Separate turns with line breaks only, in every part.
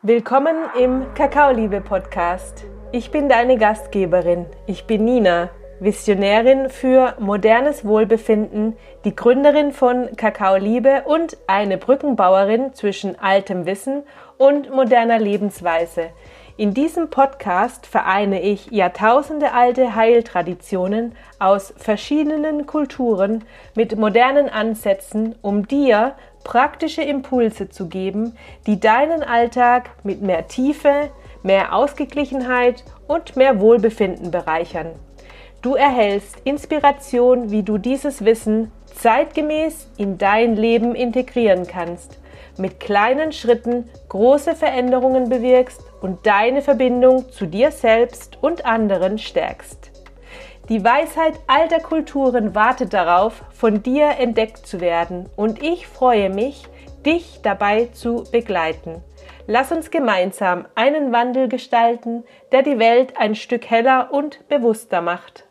Willkommen im Kakaoliebe-Podcast. Ich bin deine Gastgeberin. Ich bin Nina, Visionärin für modernes Wohlbefinden, die Gründerin von Kakaoliebe und eine Brückenbauerin zwischen altem Wissen und moderner Lebensweise. In diesem Podcast vereine ich jahrtausendealte Heiltraditionen aus verschiedenen Kulturen mit modernen Ansätzen, um dir praktische Impulse zu geben, die deinen Alltag mit mehr Tiefe, mehr Ausgeglichenheit und mehr Wohlbefinden bereichern. Du erhältst Inspiration, wie du dieses Wissen zeitgemäß in dein Leben integrieren kannst, mit kleinen Schritten große Veränderungen bewirkst und deine Verbindung zu dir selbst und anderen stärkst. Die Weisheit alter Kulturen wartet darauf, von dir entdeckt zu werden, und ich freue mich, dich dabei zu begleiten. Lass uns gemeinsam einen Wandel gestalten, der die Welt ein Stück heller und bewusster macht.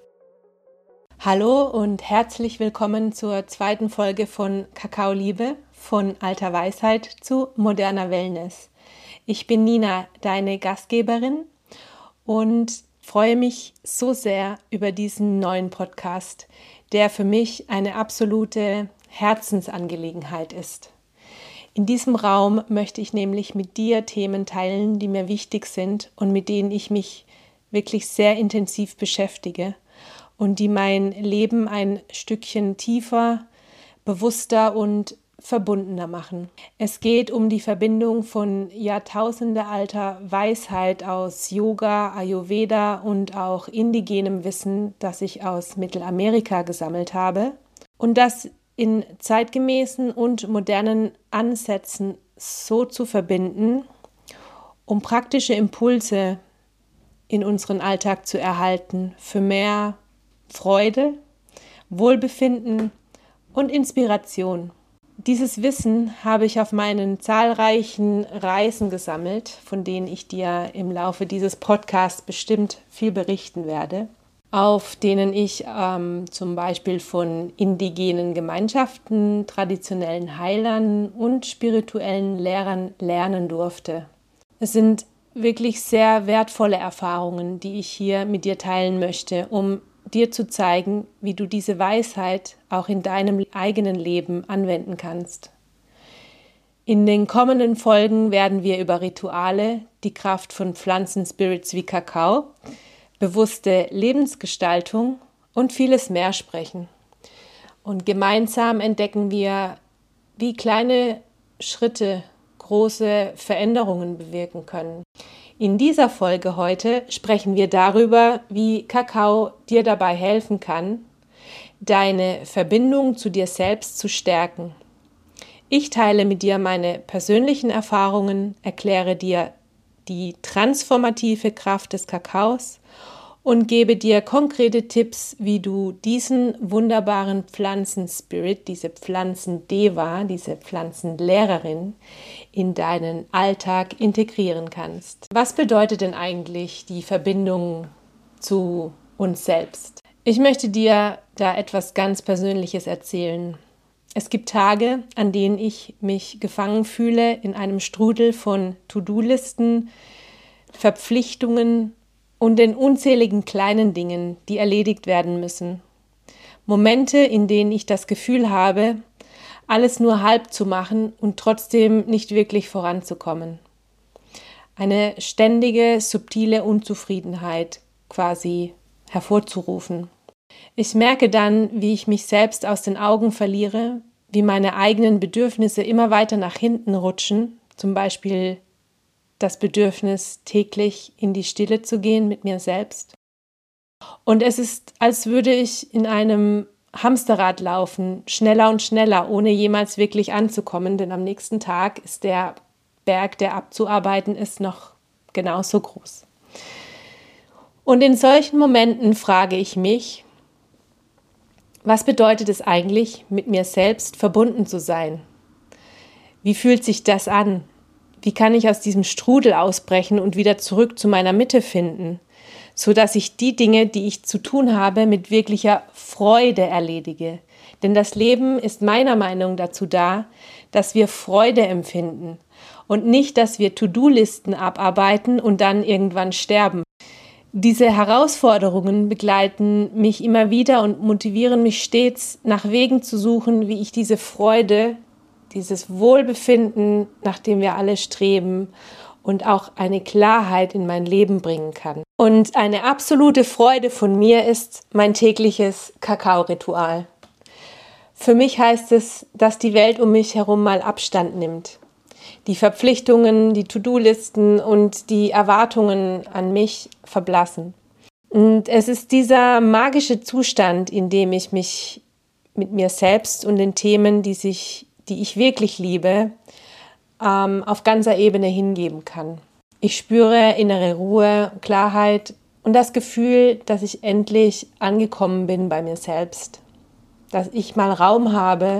Hallo und herzlich willkommen zur zweiten Folge von Kakaoliebe, von alter Weisheit zu moderner Wellness. Ich bin Nina, deine Gastgeberin, und freue mich so sehr über diesen neuen Podcast, der für mich eine absolute Herzensangelegenheit ist. In diesem Raum möchte ich nämlich mit dir Themen teilen, die mir wichtig sind und mit denen ich mich wirklich sehr intensiv beschäftige und die mein Leben ein Stückchen tiefer, bewusster und verbundener machen. Es geht um die Verbindung von jahrtausendealter Weisheit aus Yoga, Ayurveda und auch indigenem Wissen, das ich aus Mittelamerika gesammelt habe, und das in zeitgemäßen und modernen Ansätzen so zu verbinden, um praktische Impulse in unseren Alltag zu erhalten für mehr Freude, Wohlbefinden und Inspiration. Dieses Wissen habe ich auf meinen zahlreichen Reisen gesammelt, von denen ich dir im Laufe dieses Podcasts bestimmt viel berichten werde, auf denen ich zum Beispiel von indigenen Gemeinschaften, traditionellen Heilern und spirituellen Lehrern lernen durfte. Es sind wirklich sehr wertvolle Erfahrungen, die ich hier mit dir teilen möchte, um dir zu zeigen, wie du diese Weisheit auch in deinem eigenen Leben anwenden kannst. In den kommenden Folgen werden wir über Rituale, die Kraft von Pflanzenspirits wie Kakao, bewusste Lebensgestaltung und vieles mehr sprechen. Und gemeinsam entdecken wir, wie kleine Schritte große Veränderungen bewirken können. In dieser Folge heute sprechen wir darüber, wie Kakao dir dabei helfen kann, deine Verbindung zu dir selbst zu stärken. Ich teile mit dir meine persönlichen Erfahrungen, erkläre dir die transformative Kraft des Kakaos und gebe dir konkrete Tipps, wie du diesen wunderbaren Pflanzenspirit, diese Pflanzendeva, diese Pflanzenlehrerin in deinen Alltag integrieren kannst. Was bedeutet denn eigentlich die Verbindung zu uns selbst? Ich möchte dir da etwas ganz Persönliches erzählen. Es gibt Tage, an denen ich mich gefangen fühle in einem Strudel von To-Do-Listen, Verpflichtungen und den unzähligen kleinen Dingen, die erledigt werden müssen. Momente, in denen ich das Gefühl habe, alles nur halb zu machen und trotzdem nicht wirklich voranzukommen. Eine ständige, subtile Unzufriedenheit quasi hervorzurufen. Ich merke dann, wie ich mich selbst aus den Augen verliere, wie meine eigenen Bedürfnisse immer weiter nach hinten rutschen, zum Beispiel das Bedürfnis, täglich in die Stille zu gehen mit mir selbst. Und es ist, als würde ich in einem Hamsterrad laufen, schneller und schneller, ohne jemals wirklich anzukommen, denn am nächsten Tag ist der Berg, der abzuarbeiten ist, noch genauso groß. Und in solchen Momenten frage ich mich, was bedeutet es eigentlich, mit mir selbst verbunden zu sein? Wie fühlt sich das an? Wie kann ich aus diesem Strudel ausbrechen und wieder zurück zu meiner Mitte finden, sodass ich die Dinge, die ich zu tun habe, mit wirklicher Freude erledige? Denn das Leben ist meiner Meinung nach dazu da, dass wir Freude empfinden. und nicht, dass wir To-Do-Listen abarbeiten und dann irgendwann sterben. Diese Herausforderungen begleiten mich immer wieder und motivieren mich stets, nach Wegen zu suchen, wie ich diese Freude, dieses Wohlbefinden, nach dem wir alle streben, und auch eine Klarheit in mein Leben bringen kann. Und eine absolute Freude von mir ist mein tägliches Kakao-Ritual. Für mich heißt es, dass die Welt um mich herum mal Abstand nimmt. Die Verpflichtungen, die To-Do-Listen und die Erwartungen an mich verblassen. Und es ist dieser magische Zustand, in dem ich mich mit mir selbst und den Themen, die ich wirklich liebe, auf ganzer Ebene hingeben kann. Ich spüre innere Ruhe, Klarheit und das Gefühl, dass ich endlich angekommen bin bei mir selbst. Dass ich mal Raum habe,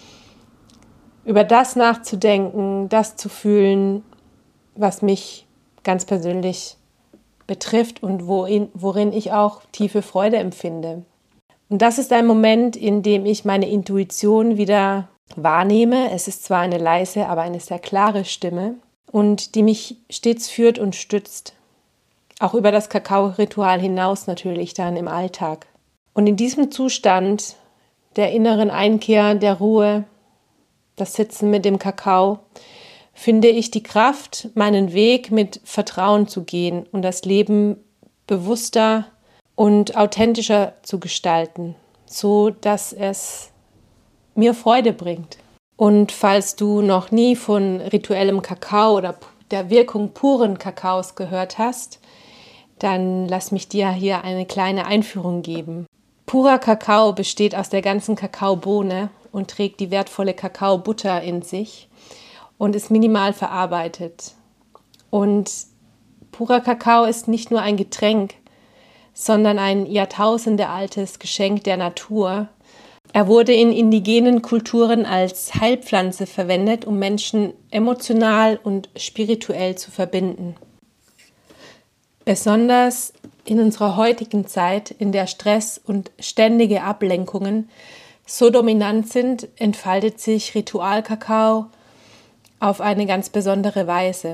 über das nachzudenken, das zu fühlen, was mich ganz persönlich betrifft und worin ich auch tiefe Freude empfinde. Und das ist ein Moment, in dem ich meine Intuition wieder wahrnehme. Es ist zwar eine leise, aber eine sehr klare Stimme und die mich stets führt und stützt. Auch über das Kakao-Ritual hinaus natürlich dann im Alltag. Und in diesem Zustand der inneren Einkehr, der Ruhe, das Sitzen mit dem Kakao, finde ich die Kraft, meinen Weg mit Vertrauen zu gehen und das Leben bewusster und authentischer zu gestalten, so dass es mir Freude bringt. Und falls du noch nie von rituellem Kakao oder der Wirkung puren Kakaos gehört hast, dann lass mich dir hier eine kleine Einführung geben. Purer Kakao besteht aus der ganzen Kakaobohne und trägt die wertvolle Kakaobutter in sich und ist minimal verarbeitet. Und purer Kakao ist nicht nur ein Getränk, sondern ein jahrtausendealtes Geschenk der Natur. Er wurde in indigenen Kulturen als Heilpflanze verwendet, um Menschen emotional und spirituell zu verbinden. Besonders in unserer heutigen Zeit, in der Stress und ständige Ablenkungen so dominant sind, entfaltet sich Ritualkakao auf eine ganz besondere Weise.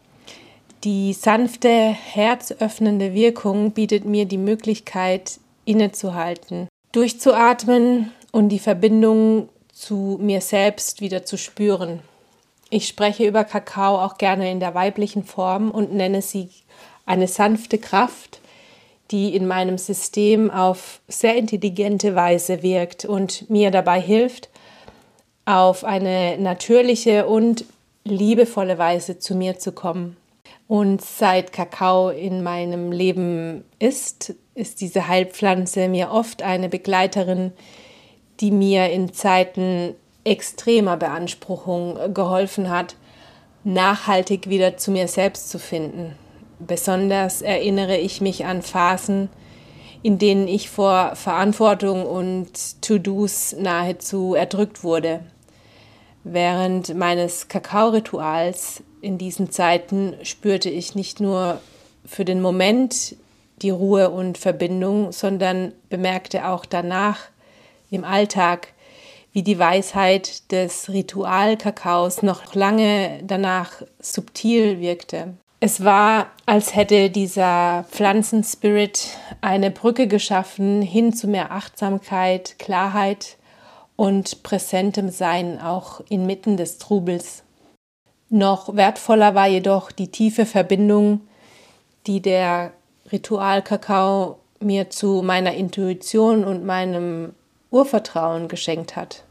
Die sanfte, herzöffnende Wirkung bietet mir die Möglichkeit, innezuhalten, durchzuatmen und die Verbindung zu mir selbst wieder zu spüren. Ich spreche über Kakao auch gerne in der weiblichen Form und nenne sie eine sanfte Kraft, die in meinem System auf sehr intelligente Weise wirkt und mir dabei hilft, auf eine natürliche und liebevolle Weise zu mir zu kommen. Und seit Kakao in meinem Leben ist diese Heilpflanze mir oft eine Begleiterin, die mir in Zeiten extremer Beanspruchung geholfen hat, nachhaltig wieder zu mir selbst zu finden. Besonders erinnere ich mich an Phasen, in denen ich vor Verantwortung und To-Dos nahezu erdrückt wurde. Während meines Kakao-Rituals in diesen Zeiten spürte ich nicht nur für den Moment die Ruhe und Verbindung, sondern bemerkte auch danach im Alltag, wie die Weisheit des Ritual-Kakaos noch lange danach subtil wirkte. Es war, als hätte dieser Pflanzenspirit eine Brücke geschaffen hin zu mehr Achtsamkeit, Klarheit und präsentem Sein, auch inmitten des Trubels. Noch wertvoller war jedoch die tiefe Verbindung, die der Ritualkakao mir zu meiner Intuition und meinem Urvertrauen geschenkt hat.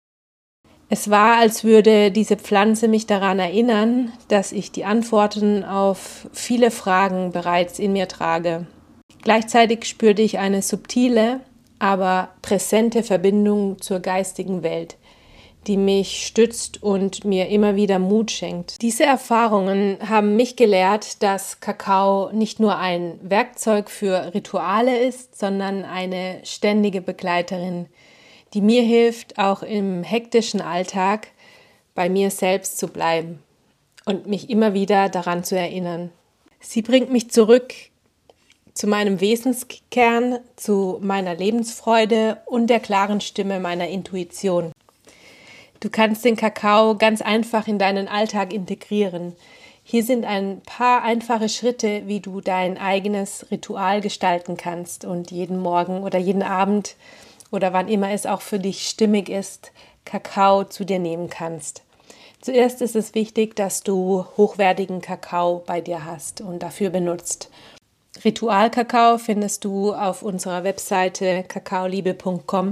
Es war, als würde diese Pflanze mich daran erinnern, dass ich die Antworten auf viele Fragen bereits in mir trage. Gleichzeitig spürte ich eine subtile, aber präsente Verbindung zur geistigen Welt, die mich stützt und mir immer wieder Mut schenkt. Diese Erfahrungen haben mich gelehrt, dass Kakao nicht nur ein Werkzeug für Rituale ist, sondern eine ständige Begleiterin, die mir hilft, auch im hektischen Alltag bei mir selbst zu bleiben und mich immer wieder daran zu erinnern. Sie bringt mich zurück zu meinem Wesenskern, zu meiner Lebensfreude und der klaren Stimme meiner Intuition. Du kannst den Kakao ganz einfach in deinen Alltag integrieren. Hier sind ein paar einfache Schritte, wie du dein eigenes Ritual gestalten kannst und jeden Morgen oder jeden Abend oder wann immer es auch für dich stimmig ist, Kakao zu dir nehmen kannst. Zuerst ist es wichtig, dass du hochwertigen Kakao bei dir hast und dafür benutzt. Ritualkakao findest du auf unserer Webseite kakaoliebe.com.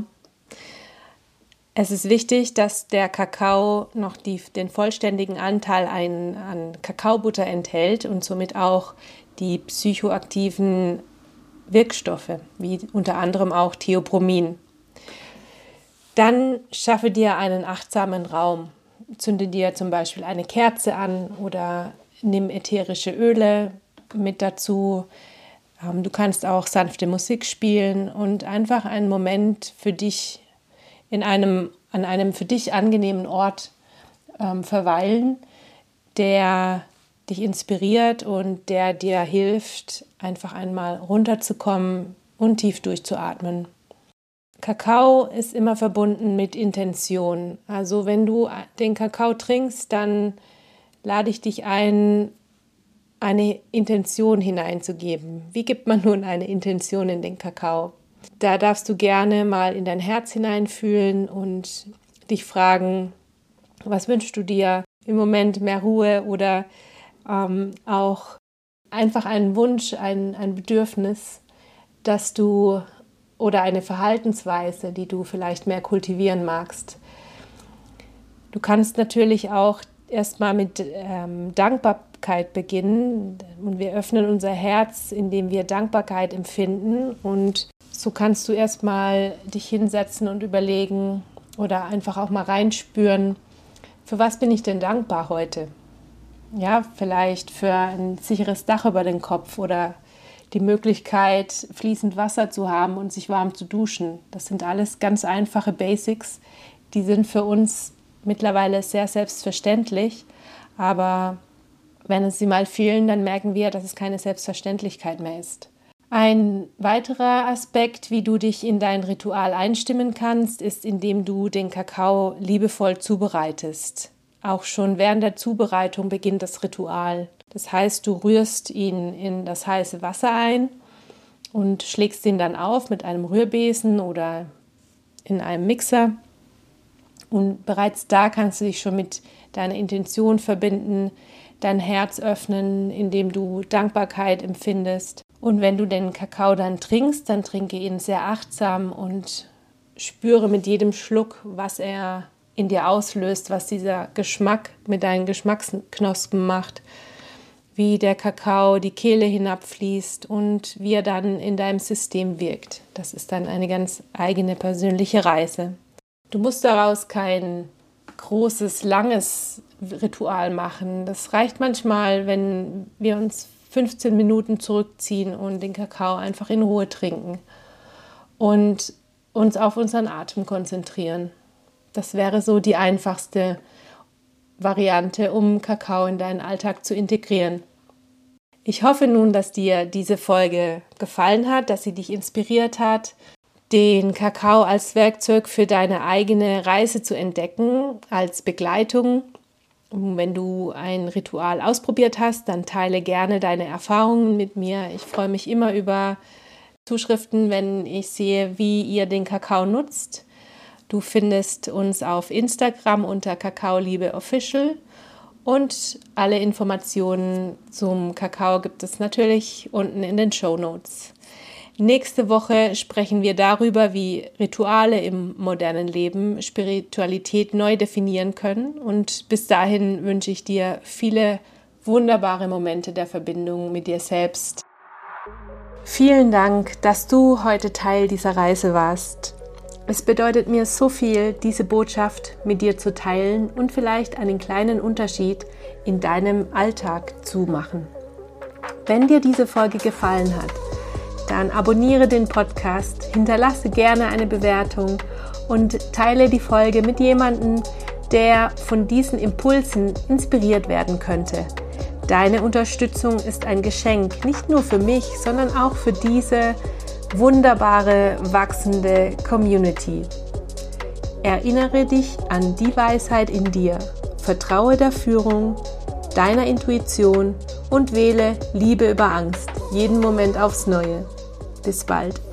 Es ist wichtig, dass der Kakao noch den vollständigen Anteil an Kakaobutter enthält und somit auch die psychoaktiven Wirkstoffe, wie unter anderem auch Theobromin. Dann schaffe dir einen achtsamen Raum. Zünde dir zum Beispiel eine Kerze an oder nimm ätherische Öle mit dazu. Du kannst auch sanfte Musik spielen und einfach einen Moment für dich an einem für dich angenehmen Ort verweilen, der dich inspiriert und der dir hilft, einfach einmal runterzukommen und tief durchzuatmen. Kakao ist immer verbunden mit Intention. Also wenn du den Kakao trinkst, dann lade ich dich ein, eine Intention hineinzugeben. Wie gibt man nun eine Intention in den Kakao? Da darfst du gerne mal in dein Herz hineinfühlen und dich fragen, was wünschst du dir? Im Moment mehr Ruhe oder auch einfach einen Wunsch, ein Bedürfnis, dass du oder eine Verhaltensweise, die du vielleicht mehr kultivieren magst. Du kannst natürlich auch erstmal mit Dankbarkeit beginnen und wir öffnen unser Herz, indem wir Dankbarkeit empfinden und so kannst du erstmal dich hinsetzen und überlegen oder einfach auch mal reinspüren, für was bin ich denn dankbar heute? Ja, vielleicht für ein sicheres Dach über den Kopf oder die Möglichkeit, fließend Wasser zu haben und sich warm zu duschen. Das sind alles ganz einfache Basics, die sind für uns mittlerweile sehr selbstverständlich, aber wenn es sie mal fehlen, dann merken wir, dass es keine Selbstverständlichkeit mehr ist. Ein weiterer Aspekt, wie du dich in dein Ritual einstimmen kannst, ist, indem du den Kakao liebevoll zubereitest. Auch schon während der Zubereitung beginnt das Ritual. Das heißt, du rührst ihn in das heiße Wasser ein und schlägst ihn dann auf mit einem Rührbesen oder in einem Mixer. Und bereits da kannst du dich schon mit deiner Intention verbinden, dein Herz öffnen, indem du Dankbarkeit empfindest. Und wenn du den Kakao dann trinkst, dann trinke ihn sehr achtsam und spüre mit jedem Schluck, was er in dir auslöst, was dieser Geschmack mit deinen Geschmacksknospen macht, wie der Kakao die Kehle hinabfließt und wie er dann in deinem System wirkt. Das ist dann eine ganz eigene persönliche Reise. Du musst daraus kein großes, langes Ritual machen. Das reicht manchmal, wenn wir uns 15 Minuten zurückziehen und den Kakao einfach in Ruhe trinken und uns auf unseren Atem konzentrieren. Das wäre so die einfachste Variante, um Kakao in deinen Alltag zu integrieren. Ich hoffe nun, dass dir diese Folge gefallen hat, dass sie dich inspiriert hat, den Kakao als Werkzeug für deine eigene Reise zu entdecken, als Begleitung. Und wenn du ein Ritual ausprobiert hast, dann teile gerne deine Erfahrungen mit mir. Ich freue mich immer über Zuschriften, wenn ich sehe, wie ihr den Kakao nutzt. Du findest uns auf Instagram unter kakaoliebeofficial und alle Informationen zum Kakao gibt es natürlich unten in den Shownotes. Nächste Woche sprechen wir darüber, wie Rituale im modernen Leben Spiritualität neu definieren können. Und bis dahin wünsche ich dir viele wunderbare Momente der Verbindung mit dir selbst. Vielen Dank, dass du heute Teil dieser Reise warst. Es bedeutet mir so viel, diese Botschaft mit dir zu teilen und vielleicht einen kleinen Unterschied in deinem Alltag zu machen. Wenn dir diese Folge gefallen hat, dann abonniere den Podcast, hinterlasse gerne eine Bewertung und teile die Folge mit jemandem, der von diesen Impulsen inspiriert werden könnte. Deine Unterstützung ist ein Geschenk, nicht nur für mich, sondern auch für diese wunderbare, wachsende Community. Erinnere dich an die Weisheit in dir. Vertraue der Führung deiner Intuition und wähle Liebe über Angst, jeden Moment aufs Neue. Bis bald.